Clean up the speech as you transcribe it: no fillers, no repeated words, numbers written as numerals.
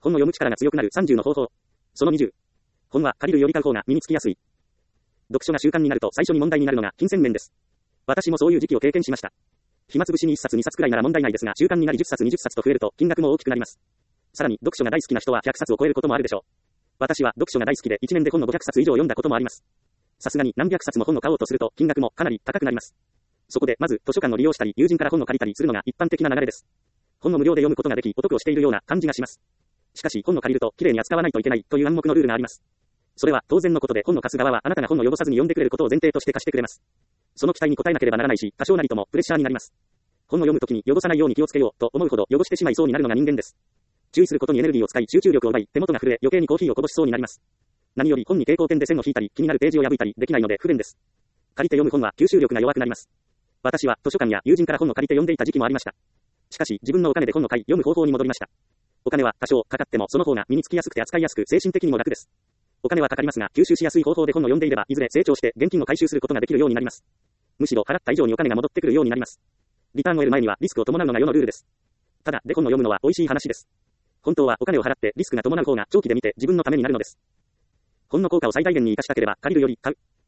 本の読む力が強くなる30の方法。その20。本は借りるより買う方が身につきやすい。読書が習慣になると最初に問題になるのが金銭面です。私もそういう時期を経験しました。暇つぶしに1冊2冊くらいなら問題ないですが、習慣になり10冊20冊と増えると金額も大きくなります。さらに読書が大好きな人は100冊を超えることもあるでしょう。私は読書が大好きで1年で本の500冊以上読んだこともあります。さすがに何百冊も本を買おうとすると金額もかなり高くなります。そこでまず図書館を利用したり友人から本を借りたりするのが一般的な流れです。本を無料で読むことができお得をしているような感じがします。しかし本を借りるときれいに扱わないといけないという暗黙のルールがあります。それは当然のことで本の貸す側はあなたが本を汚さずに読んでくれることを前提として貸してくれます。その期待に応えなければならないし、多少なりともプレッシャーになります。本を読むときに汚さないように気をつけようと思うほど汚してしまいそうになるのが人間です。注意することにエネルギーを使い集中力を奪い手元が震え余計にコーヒーをこぼしそうになります。何より本に蛍光ペンで線を引いたり気になるページを破いたりできないので不便です。借りて読む本は吸収力が弱くなります。私は図書館や友人から本を借りて読んでいた時期もありました。しかし自分のお金で本を買い読む方法に戻りました。お金は多少かかってもその方が身につきやすくて扱いやすく精神的にも楽です。お金はかかりますが吸収しやすい方法で本を読んでいればいずれ成長して現金を回収することができるようになります。むしろ払った以上にお金が戻ってくるようになります。リターンを得る前にはリスクを伴うのが世のルールです。ただで本を読むのは美味しい話です。本当はお金を払ってリスクが伴う方が長期で見て自分のためになるのです。本の効果を最大限に生かしたければ借りるより買う。